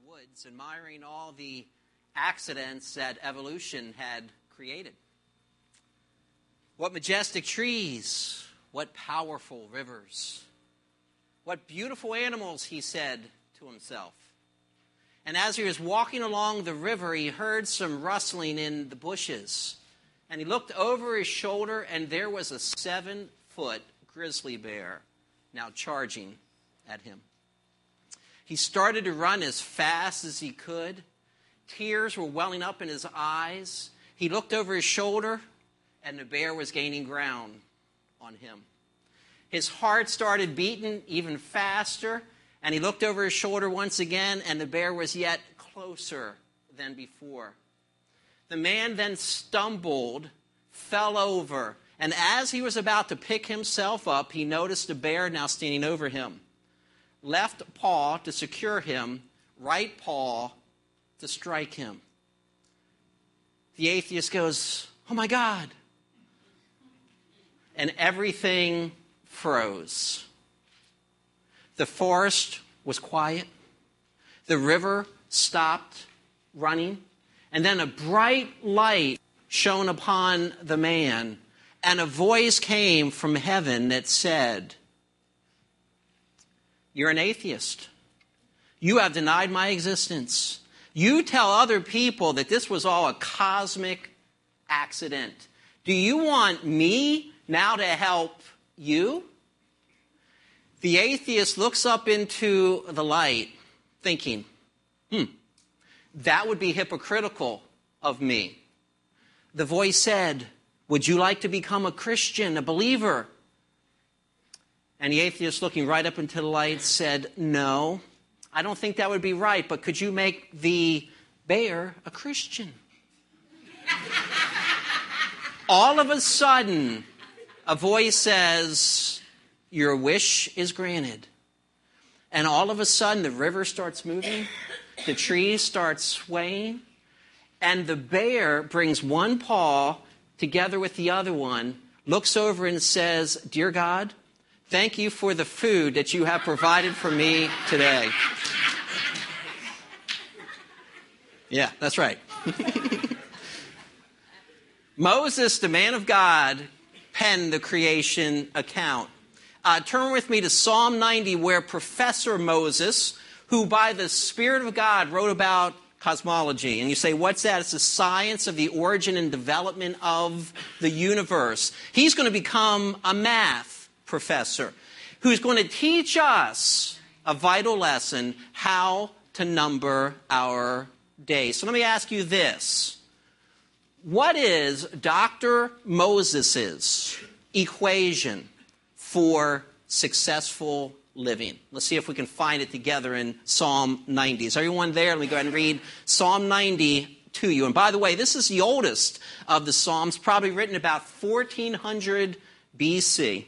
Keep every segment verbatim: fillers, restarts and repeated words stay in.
woods, admiring all the accidents that evolution had created. What majestic trees, what powerful rivers, what beautiful animals, he said to himself. And as he was walking along the river, he heard some rustling in the bushes. And he looked over his shoulder, and there was a seven-foot grizzly bear now charging at him. He started to run as fast as he could. Tears were welling up in his eyes. He looked over his shoulder, and the bear was gaining ground on him. His heart started beating even faster, and he looked over his shoulder once again, and the bear was yet closer than before. The man then stumbled, fell over, and as he was about to pick himself up, he noticed the bear now standing over him. Left paw to secure him, right paw to strike him. The atheist goes, "Oh my God." And everything froze. The forest was quiet. The river stopped running. And then a bright light shone upon the man, and a voice came from heaven that said, "You're an atheist. You have denied my existence. You tell other people that this was all a cosmic accident. Do you want me now to help you?" The atheist looks up into the light, thinking, hmm, that would be hypocritical of me. The voice said, "Would you like to become a Christian, a believer?" And the atheist, looking right up into the light, said, "No, I don't think that would be right, but could you make the bear a Christian?" All of a sudden, a voice says, "Your wish is granted." And all of a sudden, the river starts moving, the trees start swaying, and the bear brings one paw together with the other one, looks over and says, "Dear God, thank you for the food that you have provided for me today." Yeah, that's right. Moses, the man of God, penned the creation account. Uh, turn with me to Psalm ninety, where Professor Moses, who by the Spirit of God wrote about cosmology. And you say, what's that? It's the science of the origin and development of the universe. He's going to become a math professor who's going to teach us a vital lesson, how to number our days. So let me ask you this. What is Doctor Moses's equation for successful living? Let's see if we can find it together in Psalm ninety. Is everyone there? Let me go ahead and read Psalm ninety to you. And by the way, this is the oldest of the Psalms, probably written about fourteen hundred B C.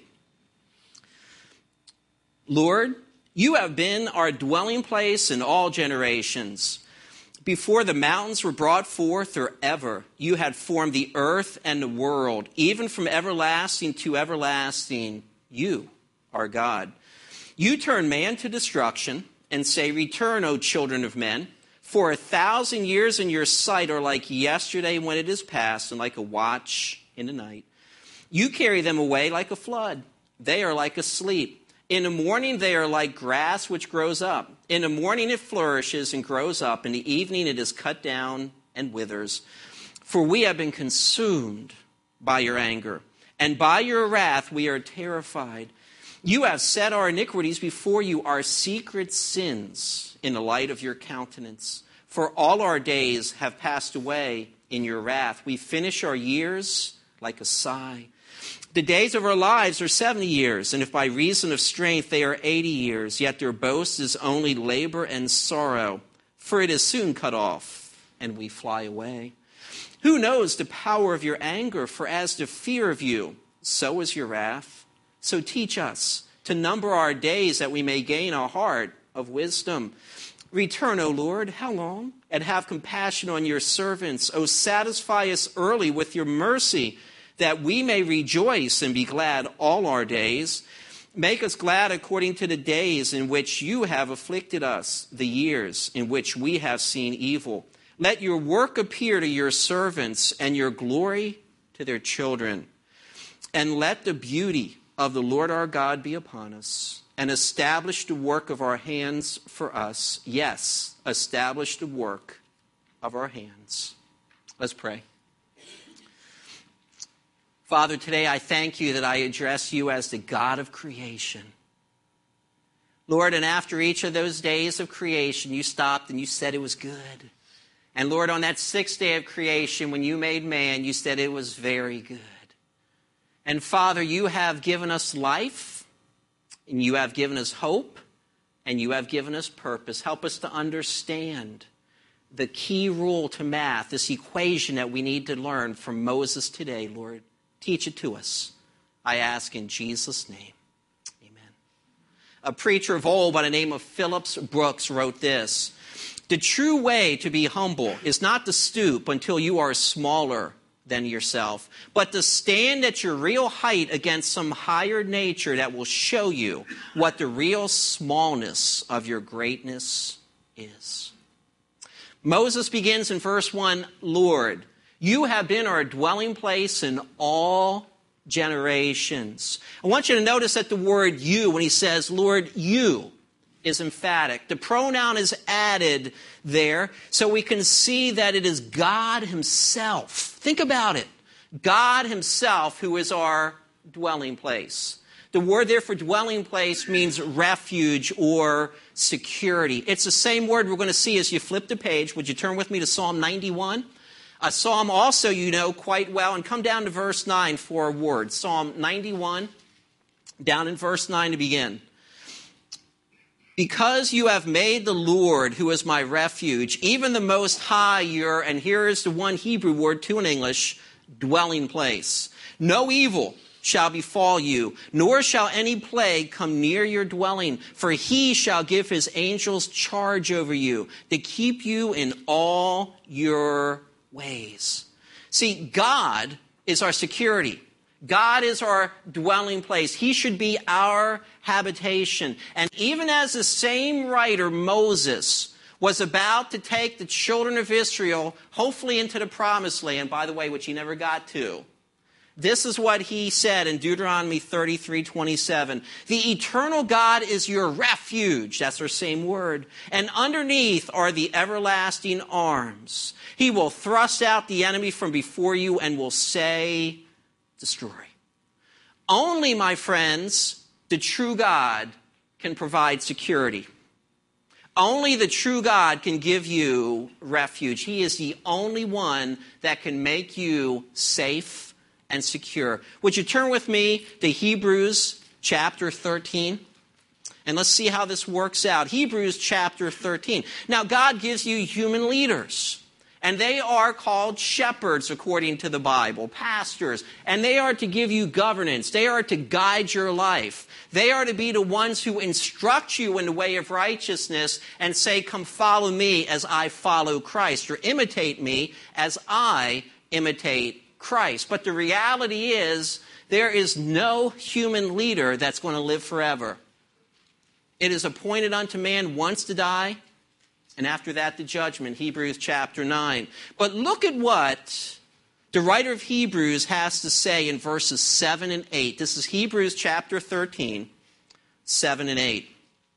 Lord, you have been our dwelling place in all generations. Before the mountains were brought forth or ever, you had formed the earth and the world. Even from everlasting to everlasting, you are God. You turn man to destruction and say, "Return, O children of men. For a thousand years in your sight are like yesterday when it is past, and like a watch in the night. You carry them away like a flood. They are like asleep. In the morning they are like grass which grows up. In the morning it flourishes and grows up. In the evening it is cut down and withers. For we have been consumed by your anger, and by your wrath we are terrified. You have set our iniquities before you, our secret sins in the light of your countenance. For all our days have passed away in your wrath. We finish our years like a sigh. The days of our lives are seventy years, and if by reason of strength they are eighty years, yet their boast is only labor and sorrow, for it is soon cut off, and we fly away. Who knows the power of your anger? For as the fear of you, so is your wrath. So teach us to number our days, that we may gain a heart of wisdom. Return, O Lord, how long? And have compassion on your servants. O satisfy us early with your mercy, that we may rejoice and be glad all our days. Make us glad according to the days in which you have afflicted us, the years in which we have seen evil. Let your work appear to your servants and your glory to their children. And let the beauty of the Lord our God be upon us, and establish the work of our hands for us. Yes, establish the work of our hands. Let's pray. Father, today I thank you that I address you as the God of creation. Lord, and after each of those days of creation, you stopped and you said it was good. And Lord, on that sixth day of creation, when you made man, you said it was very good. And Father, you have given us life, and you have given us hope, and you have given us purpose. Help us to understand the key rule to math, this equation that we need to learn from Moses today, Lord. Teach it to us, I ask in Jesus' name. Amen. A preacher of old by the name of Phillips Brooks wrote this: the true way to be humble is not to stoop until you are smaller than yourself, but to stand at your real height against some higher nature that will show you what the real smallness of your greatness is. Moses begins in verse one, Lord, you have been our dwelling place in all generations. I want you to notice that the word you, when he says, Lord, you, is emphatic. The pronoun is added there so we can see that it is God himself. Think about it. God himself who is our dwelling place. The word there for dwelling place means refuge or security. It's the same word we're going to see as you flip the page. Would you turn with me to Psalm ninety-one? A psalm also you know quite well. And come down to verse nine for a word. Psalm ninety-one, down in verse nine to begin. Because you have made the Lord, who is my refuge, even the Most High, your, and here is the one Hebrew word, two in English, dwelling place. No evil shall befall you, nor shall any plague come near your dwelling, for he shall give his angels charge over you, to keep you in all your ways. See, God is our security. God is our dwelling place. He should be our habitation. And even as the same writer, Moses, was about to take the children of Israel, hopefully into the promised land, by the way, which he never got to, this is what he said in Deuteronomy thirty-three twenty-seven. The eternal God is your refuge. That's our same word. And underneath are the everlasting arms. He will thrust out the enemy from before you and will say, destroy. Only, my friends, the true God can provide security. Only the true God can give you refuge. He is the only one that can make you safe and secure. Would you turn with me to Hebrews chapter thirteen? And let's see how this works out. Hebrews chapter thirteen. Now, God gives you human leaders. And they are called shepherds according to the Bible, pastors. And they are to give you governance. They are to guide your life. They are to be the ones who instruct you in the way of righteousness and say, come follow me as I follow Christ, or imitate me as I imitate Christ. But the reality is, there is no human leader that's going to live forever. It is appointed unto man once to die, and after that, the judgment, Hebrews chapter nine. But look at what the writer of Hebrews has to say in verses seven and eight. This is Hebrews chapter thirteen, seven and eight.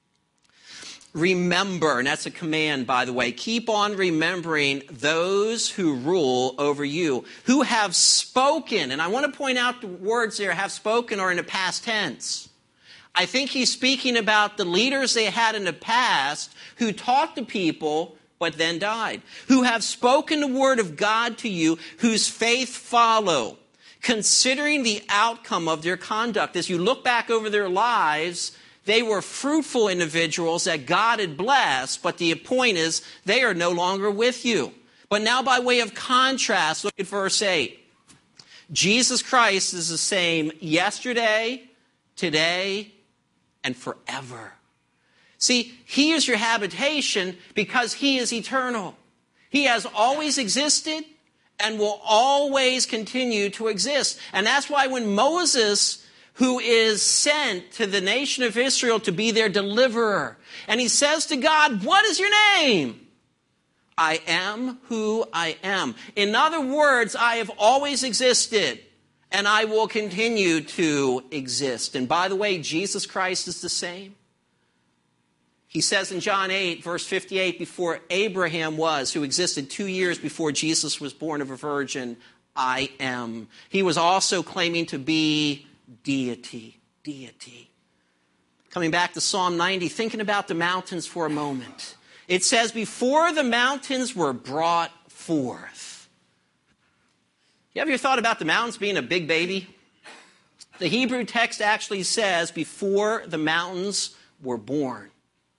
Remember, and that's a command, by the way, keep on remembering those who rule over you, who have spoken. And I want to point out the words there, have spoken, are in the past tense. I think he's speaking about the leaders they had in the past who taught the people but then died, who have spoken the word of God to you, whose faith follow, considering the outcome of their conduct. As you look back over their lives, they were fruitful individuals that God had blessed, but the point is they are no longer with you. But now by way of contrast, look at verse eight. Jesus Christ is the same yesterday, today, and forever. See, he is your habitation because he is eternal. He has always existed and will always continue to exist. And that's why when Moses, who is sent to the nation of Israel to be their deliverer. And he says to God, what is your name? I am who I am. In other words, I have always existed, and I will continue to exist. And by the way, Jesus Christ is the same. He says in John eight, verse fifty-eight, before Abraham was, who existed two years before Jesus was born of a virgin, I am. He was also claiming to be deity, deity. Coming back to Psalm ninety, thinking about the mountains for a moment. It says, before the mountains were brought forth. You ever thought about the mountains being a big baby? The Hebrew text actually says, before the mountains were born.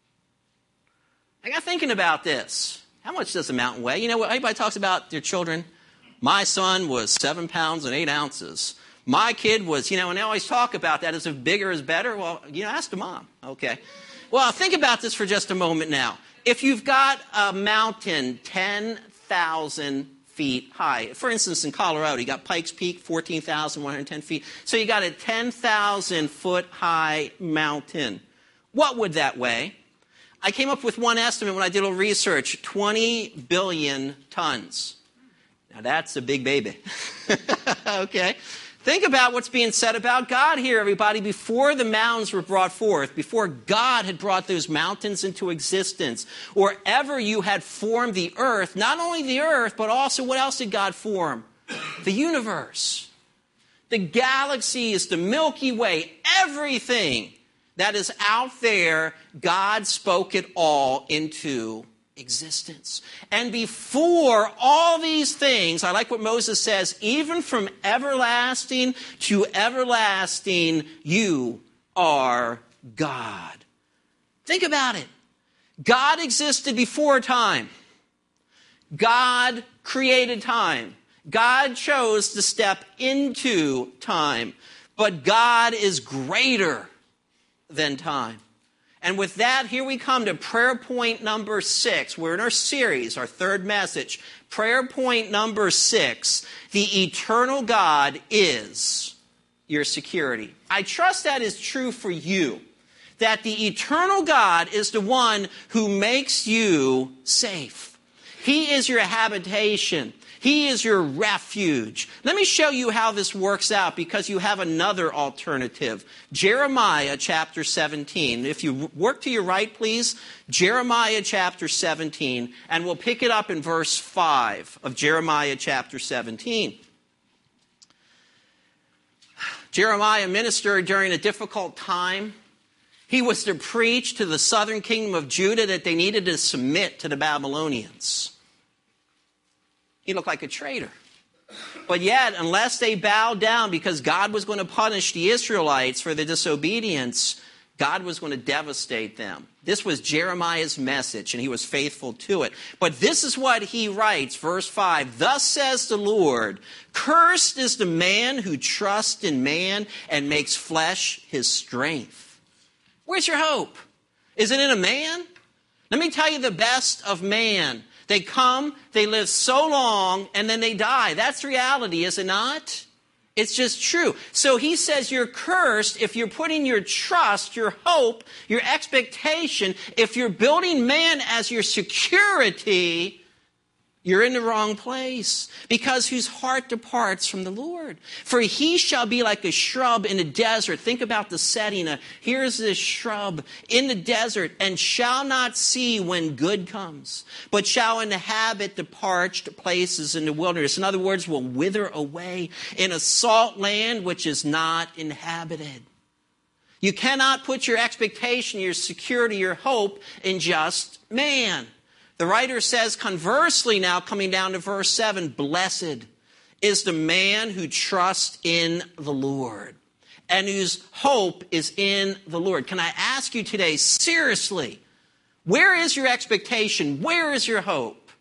I got thinking about this. How much does a mountain weigh? You know, everybody talks about their children. My son was seven pounds and eight ounces. My kid was, you know, and they always talk about that as if bigger is better. Well, you know, ask the mom. Okay. Well, think about this for just a moment now. If you've got a mountain ten thousand feet high, for instance, in Colorado, you got Pikes Peak, fourteen thousand one hundred ten feet. So you got a ten thousand foot high mountain. What would that weigh? I came up with one estimate when I did a little research, twenty billion tons. Now that's a big baby. Okay. Think about what's being said about God here, everybody. Before the mountains were brought forth, before God had brought those mountains into existence, or ever you had formed the earth, not only the earth, but also what else did God form? The universe. The galaxies, the Milky Way, everything that is out there, God spoke it all into existence. And before all these things, I like what Moses says, even from everlasting to everlasting, you are God. Think about it. God existed before time. God created time. God chose to step into time. But God is greater than time. And with that, here we come to prayer point number six. We're in our series, our third message. Prayer point number six. The eternal God is your security. I trust that is true for you. That the eternal God is the one who makes you safe. He is your habitation. He is your refuge. Let me show you how this works out, because you have another alternative. Jeremiah chapter seventeen. If you work to your right, please. Jeremiah chapter seventeen. And we'll pick it up in verse five of Jeremiah chapter seventeen. Jeremiah ministered during a difficult time. He was to preach to the southern kingdom of Judah that they needed to submit to the Babylonians. He looked like a traitor. But yet, unless they bowed down, because God was going to punish the Israelites for their disobedience, God was going to devastate them. This was Jeremiah's message, and he was faithful to it. But this is what he writes, verse five. Thus says the Lord, cursed is the man who trusts in man and makes flesh his strength. Where's your hope? Is it in a man? Let me tell you the best of man. They come, they live so long, and then they die. That's reality, is it not? It's just true. So he says you're cursed if you're putting your trust, your hope, your expectation, if you're building man as your security, you're in the wrong place, because whose heart departs from the Lord. For he shall be like a shrub in the desert. Think about the setting. Uh, here's this shrub in the desert, and shall not see when good comes, but shall inhabit the parched places in the wilderness. In other words, will wither away in a salt land which is not inhabited. You cannot put your expectation, your security, your hope in just man. The writer says, conversely now, coming down to verse seven, blessed is the man who trusts in the Lord and whose hope is in the Lord. Can I ask you today, seriously, where is your expectation? Where is your hope?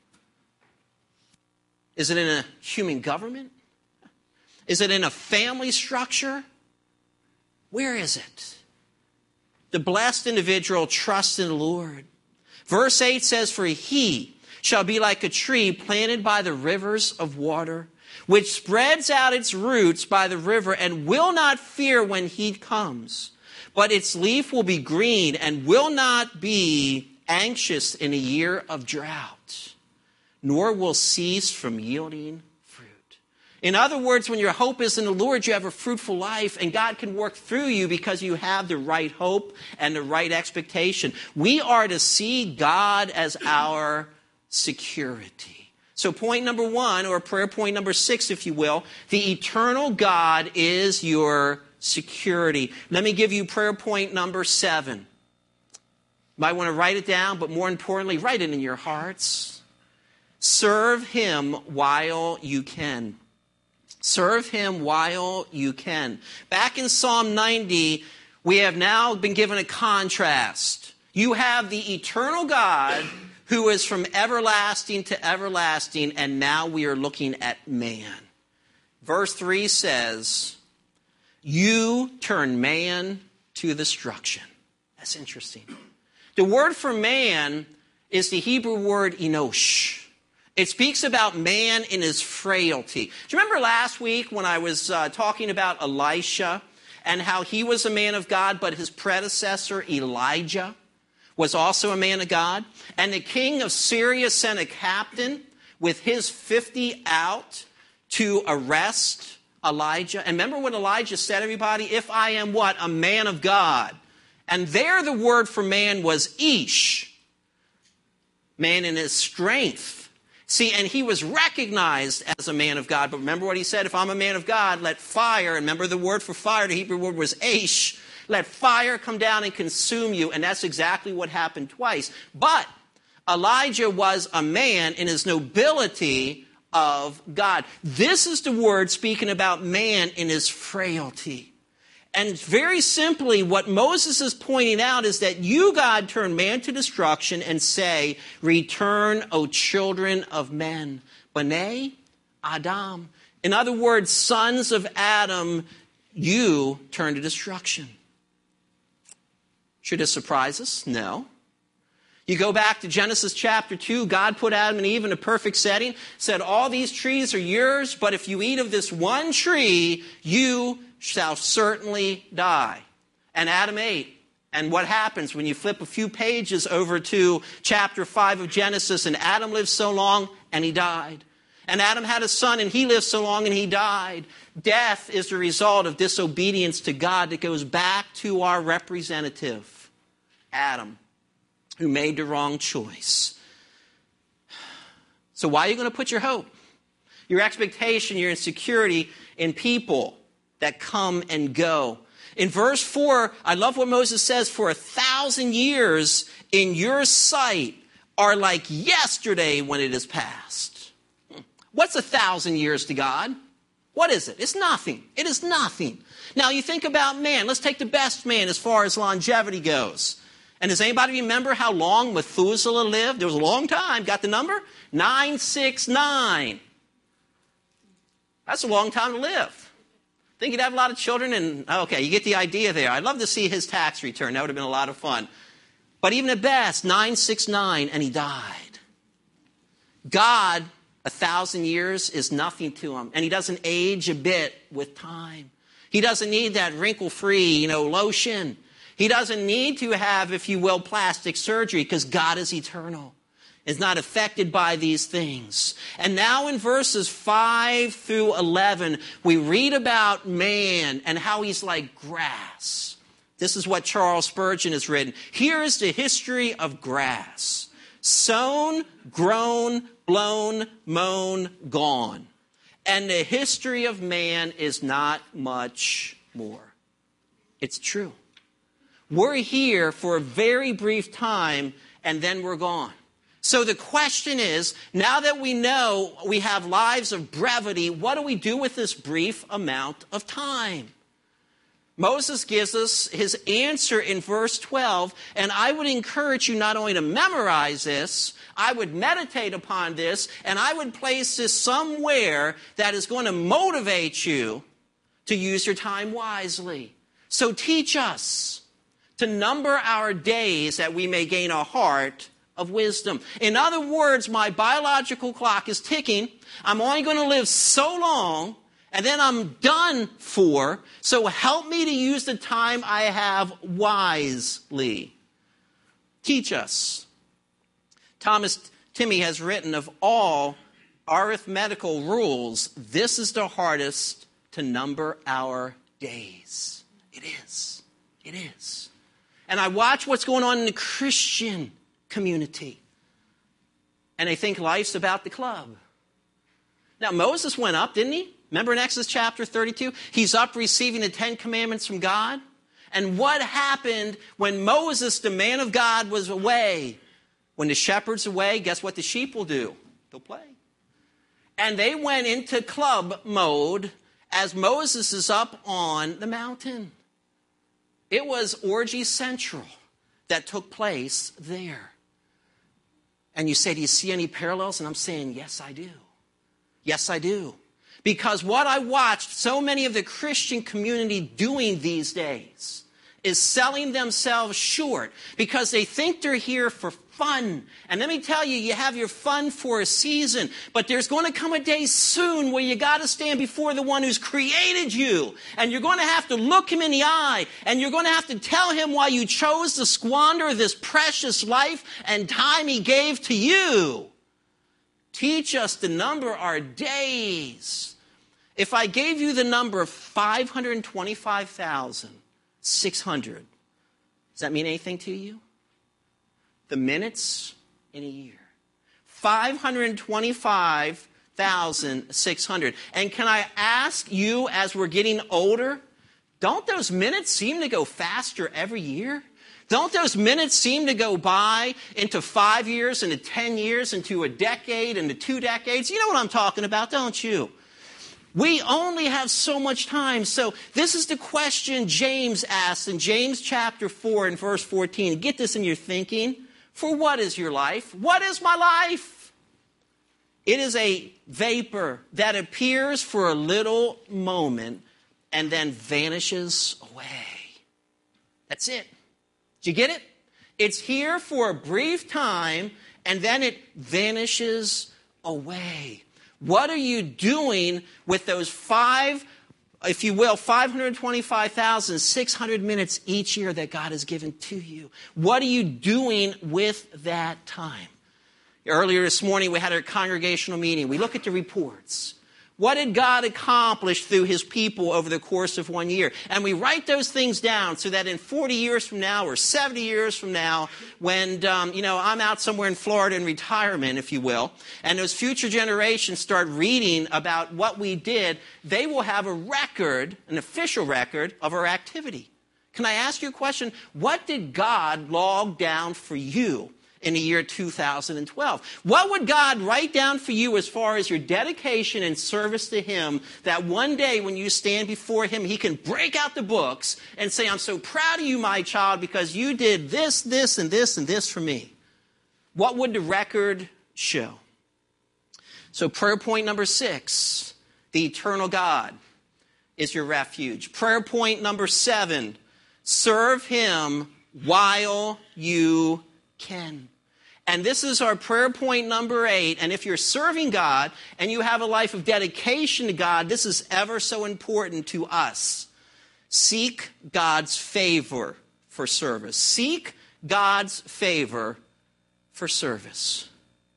Is it in a human government? Is it in a family structure? Where is it? The blessed individual trusts in the Lord. Verse eight says, for he shall be like a tree planted by the rivers of water, which spreads out its roots by the river and will not fear when heat comes. But its leaf will be green and will not be anxious in a year of drought, nor will cease from yielding fruit. In other words, when your hope is in the Lord, you have a fruitful life, and God can work through you because you have the right hope and the right expectation. We are to see God as our security. So point number one, or prayer point number six, if you will, the eternal God is your security. Let me give you prayer point number seven. You might want to write it down, but more importantly, write it in your hearts. Serve him while you can. Serve him while you can. Back in Psalm ninety, we have now been given a contrast. You have the eternal God who is from everlasting to everlasting, and now we are looking at man. Verse three says, you turn man to destruction. That's interesting. The word for man is the Hebrew word enosh. It speaks about man in his frailty. Do you remember last week when I was uh, talking about Elisha and how he was a man of God, but his predecessor Elijah was also a man of God? And the king of Syria sent a captain with his fifty out to arrest Elijah. And remember what Elijah said, everybody? If I am what? A man of God. And there the word for man was ish. Man in his strength. See, and he was recognized as a man of God. But remember what he said? If I'm a man of God, let fire, and remember the word for fire, the Hebrew word was aish. Let fire come down and consume you. And that's exactly what happened twice. But Elijah was a man in his nobility of God. This is the word speaking about man in his frailty. And very simply, what Moses is pointing out is that you, God, turn man to destruction and say, return, O children of men. B'nai Adam. In other words, sons of Adam, you turn to destruction. Should this surprise us? No. You go back to Genesis chapter two, God put Adam and Eve in a perfect setting, said all these trees are yours, but if you eat of this one tree, you shall certainly die. And Adam ate. And what happens when you flip a few pages over to chapter five of Genesis, and Adam lived so long and he died. And Adam had a son and he lived so long and he died. Death is the result of disobedience to God that goes back to our representative, Adam, who made the wrong choice. So why are you going to put your hope, your expectation, your insecurity in people that come and go? In verse four, I love what Moses says, for a thousand years in your sight are like yesterday when it is past. What's a thousand years to God? What is it? It's nothing. It is nothing. Now you think about man. Let's take the best man as far as longevity goes. And does anybody remember how long Methuselah lived? It was a long time. Got the number? nine six nine. That's a long time to live. Think he'd have a lot of children? And okay, you get the idea there. I'd love to see his tax return. That would have been a lot of fun. But even at best, nine six nine, and he died. God, a thousand years is nothing to him. And he doesn't age a bit with time. He doesn't need that wrinkle-free, you know, lotion. He doesn't need to have, if you will, plastic surgery because God is eternal. Is not affected by these things. And now in verses five through eleven, we read about man and how he's like grass. This is what Charles Spurgeon has written. Here is the history of grass. Sown, grown, blown, mown, gone. And the history of man is not much more. It's true. We're here for a very brief time, and then we're gone. So the question is, now that we know we have lives of brevity, what do we do with this brief amount of time? Moses gives us his answer in verse twelve, and I would encourage you not only to memorize this, I would meditate upon this, and I would place this somewhere that is going to motivate you to use your time wisely. So teach us to number our days that we may gain a heart of wisdom. In other words, my biological clock is ticking. I'm only going to live so long, and then I'm done for. So help me to use the time I have wisely. Teach us. Thomas Timmy has written, of all arithmetical rules, this is the hardest to number our days. It is. It is. And I watch what's going on in the Christian community. And I think life's about the club. Now, Moses went up, didn't he? Remember in Exodus chapter thirty-two? He's up receiving the Ten Commandments from God. And what happened when Moses, the man of God, was away? When the shepherd's away, guess what the sheep will do? They'll play. And they went into club mode as Moses is up on the mountain. It was orgy central that took place there. And you say, do you see any parallels? And I'm saying, yes, I do. Yes, I do. Because what I watched so many of the Christian community doing these days is selling themselves short because they think they're here for fun. And let me tell you, you have your fun for a season, but there's going to come a day soon where you got to stand before the one who's created you. And you're going to have to look him in the eye, and you're going to have to tell him why you chose to squander this precious life and time he gave to you. Teach us to number our days. If I gave you the number of five hundred twenty-five thousand six hundred, does that mean anything to you? The minutes in a year. five hundred twenty-five thousand six hundred. And can I ask you, as we're getting older, don't those minutes seem to go faster every year? Don't those minutes seem to go by into five years, into ten years, into a decade, into two decades? You know what I'm talking about, don't you? We only have so much time. So this is the question James asks in James chapter four and verse fourteen. Get this in your thinking. For what is your life? What is my life? It is a vapor that appears for a little moment and then vanishes away. That's it. Did you get it? It's here for a brief time and then it vanishes away. What are you doing with those five, if you will, five hundred twenty-five thousand six hundred minutes each year that God has given to you? What are you doing with that time? Earlier this morning, we had our congregational meeting. We look at the reports. What did God accomplish through his people over the course of one year? And we write those things down so that in forty years from now or seventy years from now, when, um, you know, I'm out somewhere in Florida in retirement, if you will, and those future generations start reading about what we did, they will have a record, an official record of our activity. Can I ask you a question? What did God log down for you in the year two thousand twelve? What would God write down for you as far as your dedication and service to him, that one day when you stand before him, he can break out the books and say, I'm so proud of you, my child, because you did this, this, and this, and this for me? What would the record show? So prayer point number six, the eternal God is your refuge. Prayer point number seven, serve him while you can. And this is our prayer point number eight. And if you're serving God and you have a life of dedication to God, this is ever so important to us. Seek God's favor for service. Seek God's favor for service.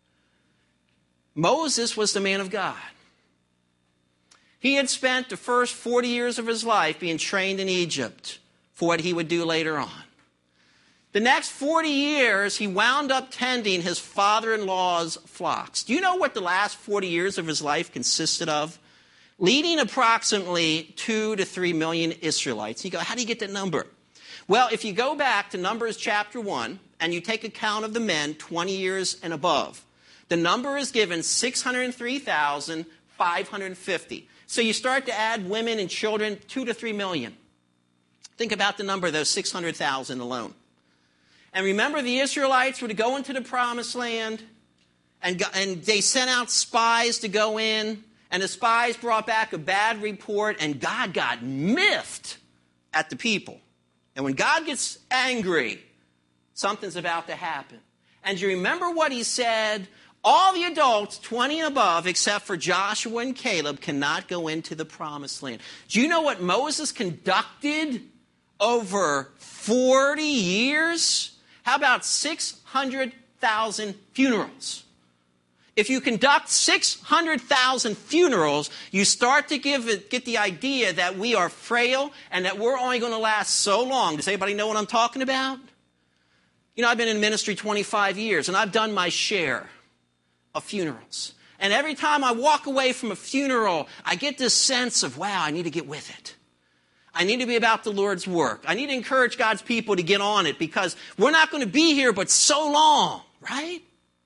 Moses was the man of God. He had spent the first forty years of his life being trained in Egypt for what he would do later on. The next forty years, he wound up tending his father-in-law's flocks. Do you know what the last forty years of his life consisted of? Leading approximately two to three million Israelites. You go, how do you get that number? Well, if you go back to Numbers chapter one, and you take account of the men twenty years and above, the number is given six hundred three thousand five hundred fifty. So you start to add women and children, two to three million. Think about the number of those six hundred thousand alone. And remember, the Israelites were to go into the promised land, and, go, and they sent out spies to go in, and the spies brought back a bad report, and God got miffed at the people. And when God gets angry, something's about to happen. And do you remember what he said? All the adults, twenty and above, except for Joshua and Caleb, cannot go into the promised land. Do you know what Moses conducted over forty years? How about six hundred thousand funerals? If you conduct six hundred thousand funerals, you start to give it, get the idea that we are frail and that we're only going to last so long. Does anybody know what I'm talking about? You know, I've been in ministry twenty-five years, and I've done my share of funerals. And every time I walk away from a funeral, I get this sense of, wow, I need to get with it. I need to be about the Lord's work. I need to encourage God's people to get on it because we're not going to be here but so long, right?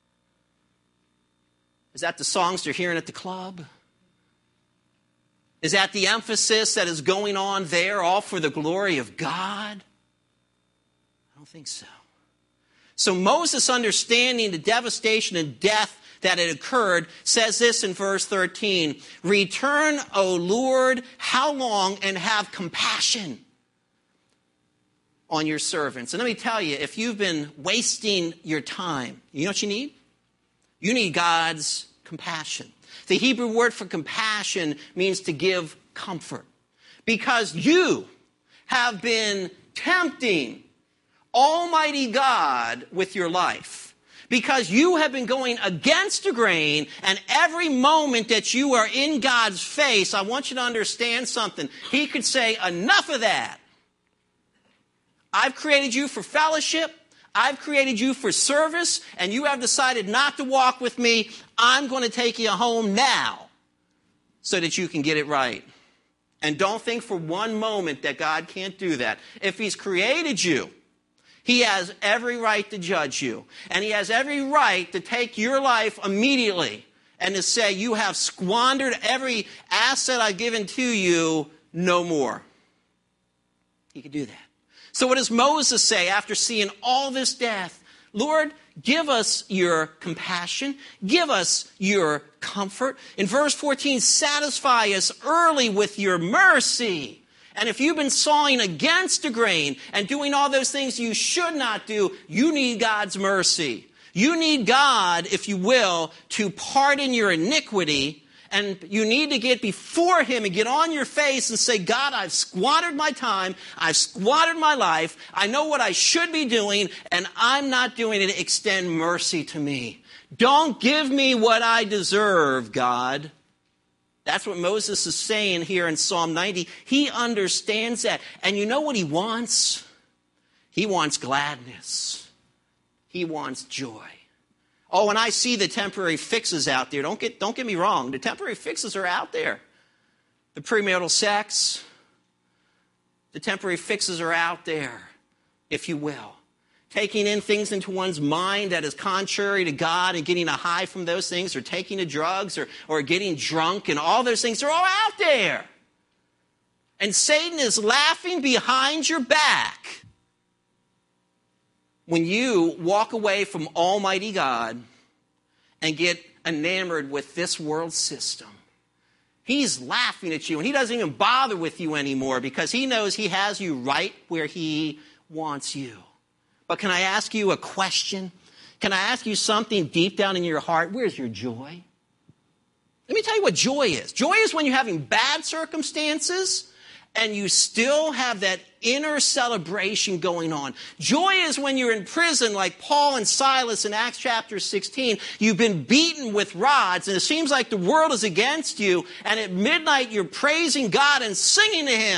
Is that the songs they're hearing at the club? Is that the emphasis that is going on there, all for the glory of God? I don't think so. So Moses, understanding the devastation and death that had occurred, says this in verse thirteen, "Return, O Lord, how long, and have compassion on your servants." And let me tell you, if you've been wasting your time, you know what you need? You need God's compassion. The Hebrew word for compassion means to give comfort. Because you have been tempting Almighty God with your life. Because you have been going against the grain, and every moment that you are in God's face, I want you to understand something. He could say, enough of that. I've created you for fellowship. I've created you for service, and you have decided not to walk with me. I'm going to take you home now so that you can get it right. And don't think for one moment that God can't do that. If He's created you, He has every right to judge you. And He has every right to take your life immediately and to say, you have squandered every asset I've given to you, no more. He could do that. So what does Moses say after seeing all this death? Lord, give us your compassion. Give us your comfort. In verse fourteen, satisfy us early with your mercy. And if you've been sawing against the grain and doing all those things you should not do, you need God's mercy. You need God, if you will, to pardon your iniquity. And you need to get before Him and get on your face and say, God, I've squandered my time. I've squandered my life. I know what I should be doing, and I'm not doing it. Extend mercy to me. Don't give me what I deserve, God. That's what Moses is saying here in Psalm ninety. He understands that. And you know what he wants? He wants gladness. He wants joy. Oh, and I see the temporary fixes out there. Don't get, don't get me wrong. The temporary fixes are out there. The premarital sex, the temporary fixes are out there, if you will. Taking in things into one's mind that is contrary to God and getting a high from those things, or taking the drugs, or, or getting drunk, and all those things are all out there. And Satan is laughing behind your back when you walk away from Almighty God and get enamored with this world system. He's laughing at you, and he doesn't even bother with you anymore because he knows he has you right where he wants you. But can I ask you a question? Can I ask you something deep down in your heart? Where's your joy? Let me tell you what joy is. Joy is when you're having bad circumstances and you still have that inner celebration going on. Joy is when you're in prison like Paul and Silas in Acts chapter sixteen. You've been beaten with rods and it seems like the world is against you. And at midnight you're praising God and singing to Him.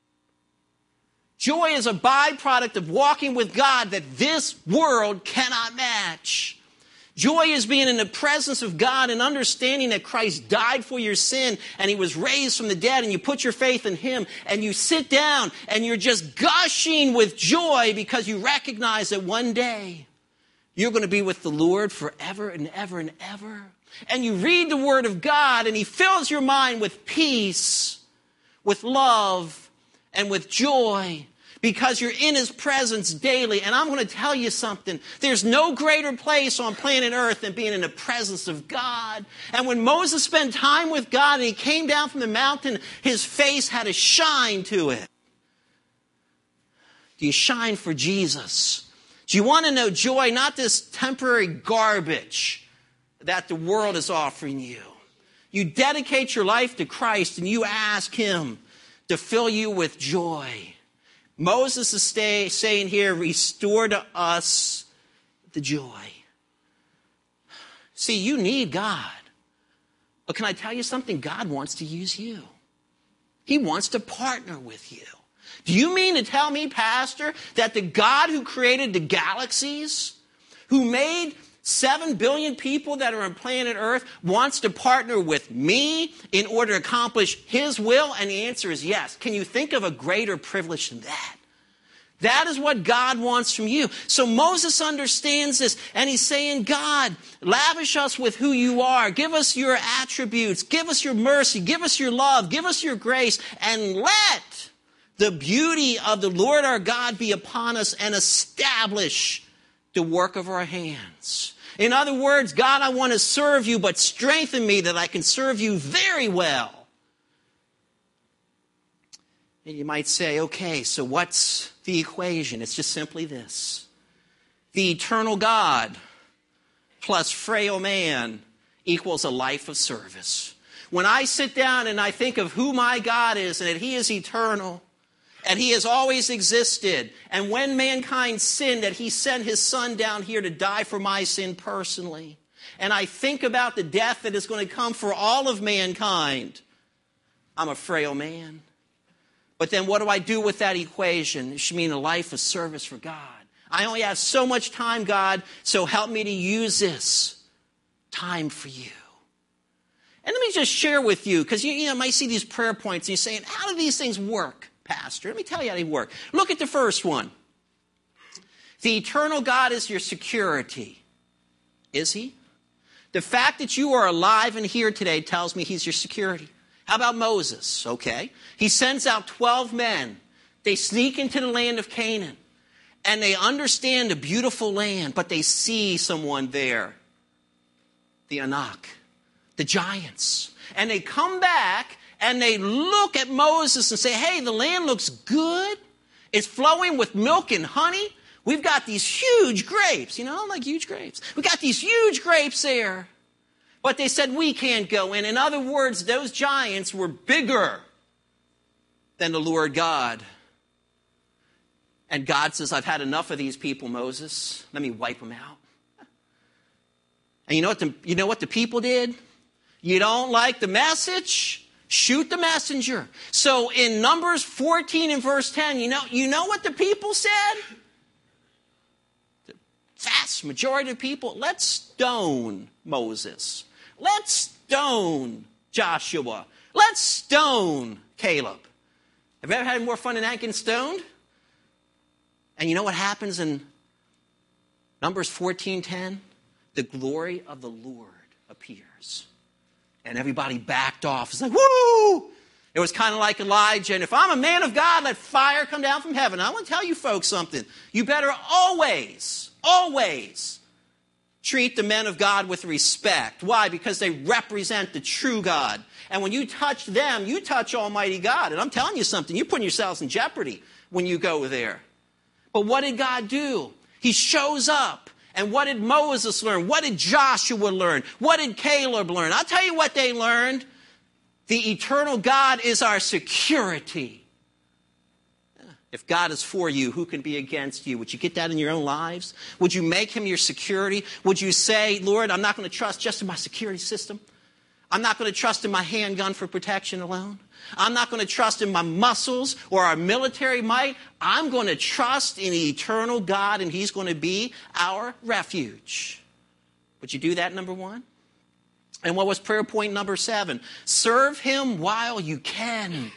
Joy is a byproduct of walking with God that this world cannot match. Joy is being in the presence of God and understanding that Christ died for your sin and He was raised from the dead, and you put your faith in Him and you sit down and you're just gushing with joy because you recognize that one day you're going to be with the Lord forever and ever and ever. And you read the Word of God and He fills your mind with peace, with love, and with joy, because you're in His presence daily. And I'm going to tell you something. There's no greater place on planet Earth than being in the presence of God. And when Moses spent time with God and he came down from the mountain, his face had a shine to it. Do you shine for Jesus? Do you want to know joy? Not this temporary garbage that the world is offering you. You dedicate your life to Christ and you ask him to fill you with joy. Moses is stay, saying here, restore to us the joy. See, you need God. But can I tell you something? God wants to use you. He wants to partner with you. Do you mean to tell me, Pastor, that the God who created the galaxies, who made seven billion people that are on planet Earth, wants to partner with me in order to accomplish his will? And the answer is yes. Can you think of a greater privilege than that? That is what God wants from you. So Moses understands this, and he's saying, God, lavish us with who you are. Give us your attributes. Give us your mercy. Give us your love. Give us your grace. And let the beauty of the Lord our God be upon us and establish the work of our hands. In other words, God, I want to serve you, but strengthen me that I can serve you very well. And you might say, okay, so what's the equation? It's just simply this. The eternal God plus frail man equals a life of service. When I sit down and I think of who my God is and that he is eternal, and he has always existed. And when mankind sinned, that he sent his son down here to die for my sin personally. And I think about the death that is going to come for all of mankind. I'm a frail man. But then what do I do with that equation? It should mean a life of service for God. I only have so much time, God, so help me to use this time for you. And let me just share with you, because you, you know, might see these prayer points and you're saying, how do these things work? Pastor, let me tell you how they work. Look at the first one. The eternal God is your security. Is he? The fact that you are alive and here today tells me he's your security. How about Moses? Okay. He sends out twelve men. They sneak into the land of Canaan. And they understand the beautiful land, but they see someone there. The Anak. The giants. And they come back and they look at Moses and say, hey, the land looks good. It's flowing with milk and honey. We've got these huge grapes. You know, I like huge grapes. We've got these huge grapes there. But they said, we can't go in. In other words, those giants were bigger than the Lord God. And God says, I've had enough of these people, Moses. Let me wipe them out. And you know what the, you know what the people did? You don't like the message? Shoot the messenger. So in Numbers fourteen and verse ten, you know, you know what the people said? The vast majority of people, let's stone Moses. Let's stone Joshua. Let's stone Caleb. Have you ever had more fun than that getting stoned? And you know what happens in Numbers fourteen ten? The glory of the Lord appears. And everybody backed off. It's like, woo! It was kind of like Elijah. And if I'm a man of God, let fire come down from heaven. I want to tell you folks something. You better always, always treat the men of God with respect. Why? Because they represent the true God. And when you touch them, you touch Almighty God. And I'm telling you something. You're putting yourselves in jeopardy when you go there. But what did God do? He shows up. And what did Moses learn? What did Joshua learn? What did Caleb learn? I'll tell you what they learned. The eternal God is our security. If God is for you, who can be against you? Would you get that in your own lives? Would you make him your security? Would you say, Lord, I'm not going to trust just in my security system. I'm not going to trust in my handgun for protection alone. I'm not going to trust in my muscles or our military might. I'm going to trust in the eternal God, and he's going to be our refuge. Would you do that, number one? And what was prayer point number seven? Serve him while you can.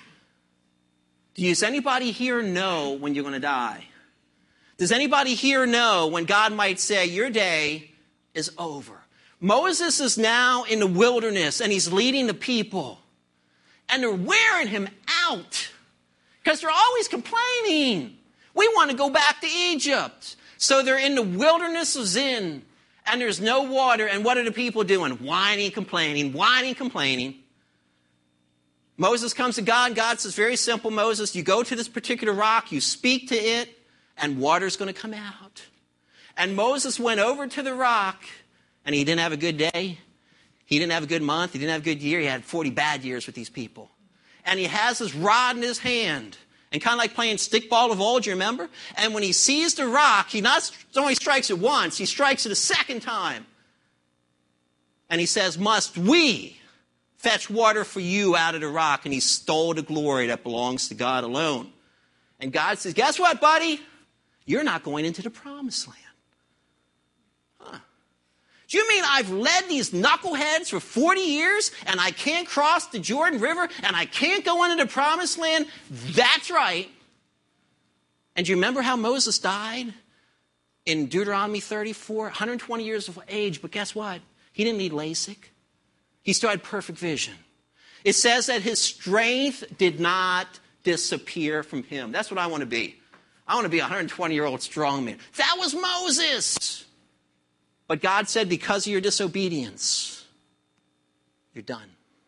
Does anybody here know when you're going to die? Does anybody here know when God might say, your day is over? Moses is now in the wilderness, and he's leading the people. And they're wearing him out because they're always complaining. We want to go back to Egypt. So they're in the wilderness of Zin, and there's no water. And what are the people doing? Whining, complaining, whining, complaining. Moses comes to God, and God says, very simple, Moses, you go to this particular rock, you speak to it, and water's going to come out. And Moses went over to the rock, and he didn't have a good day. He didn't have a good month. He didn't have a good year. He had forty bad years with these people. And he has his rod in his hand. And kind of like playing stickball of old, you remember? And when he sees the rock, he not only strikes it once, he strikes it a second time. And he says, must we fetch water for you out of the rock? And he stole the glory that belongs to God alone. And God says, guess what, buddy? You're not going into the promised land. Huh. Do you mean I've led these knuckleheads for forty years and I can't cross the Jordan River and I can't go into the promised land? That's right. And do you remember how Moses died in Deuteronomy thirty-four? one hundred twenty years of age, but guess what? He didn't need LASIK. He still had perfect vision. It says that his strength did not disappear from him. That's what I want to be. I want to be a one hundred twenty-year-old strong man. That was Moses. But God said, because of your disobedience, you're done.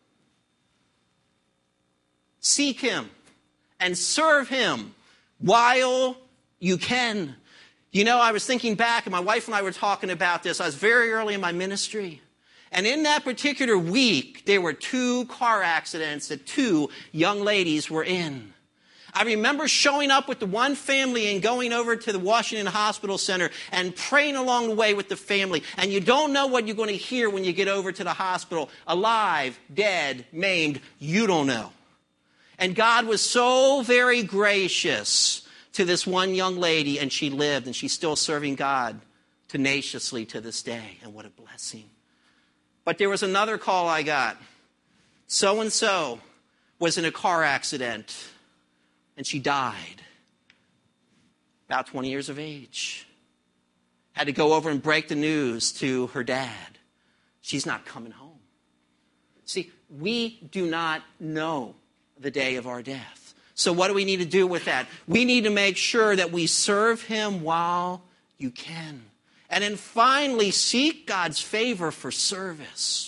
Seek him and serve him while you can. You know, I was thinking back, and my wife and I were talking about this. I was very early in my ministry. And in that particular week, there were two car accidents that two young ladies were in. I remember showing up with the one family and going over to the Washington Hospital Center and praying along the way with the family. And you don't know what you're going to hear when you get over to the hospital. Alive, dead, maimed, you don't know. And God was so very gracious to this one young lady, and she lived, and she's still serving God tenaciously to this day. And what a blessing. But there was another call I got. So-and-so was in a car accident. And she died, about twenty years of age. Had to go over and break the news to her dad. She's not coming home. See, we do not know the day of our death. So what do we need to do with that? We need to make sure that we serve him while you can. And then finally, seek God's favor for service.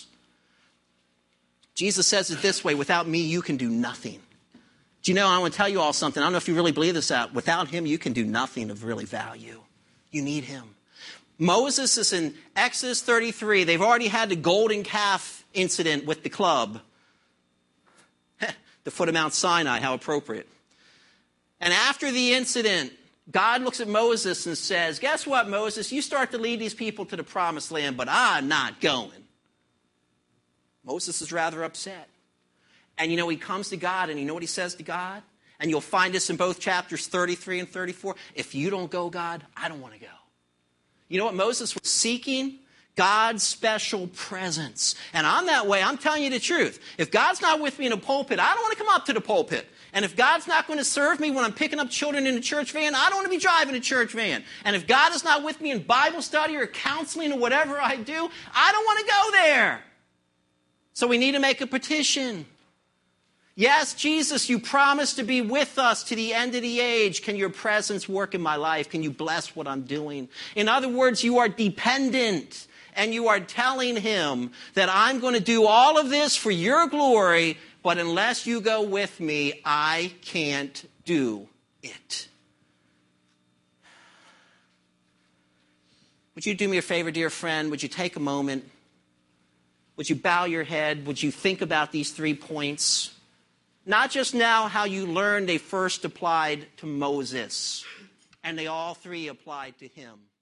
Jesus says it this way, without me, you can do nothing. Do you know, I want to tell you all something. I don't know if you really believe this out. Without him, you can do nothing of really value. You need him. Moses is in Exodus thirty-three. They've already had the golden calf incident with the club. The foot of Mount Sinai, how appropriate. And after the incident, God looks at Moses and says, guess what, Moses? You start to lead these people to the promised land, but I'm not going. Moses is rather upset. And you know, he comes to God, and you know what he says to God? And you'll find this in both chapters thirty-three and thirty-four. If you don't go, God, I don't want to go. You know what Moses was seeking? God's special presence. And on that way, I'm telling you the truth. If God's not with me in a pulpit, I don't want to come up to the pulpit. And if God's not going to serve me when I'm picking up children in a church van, I don't want to be driving a church van. And if God is not with me in Bible study or counseling or whatever I do, I don't want to go there. So we need to make a petition. Yes, Jesus, you promised to be with us to the end of the age. Can your presence work in my life? Can you bless what I'm doing? In other words, you are dependent, and you are telling him that I'm going to do all of this for your glory, but unless you go with me, I can't do it. Would you do me a favor, dear friend? Would you take a moment? Would you bow your head? Would you think about these three points? Not just now how you learned they first applied to Moses, and they all three applied to him.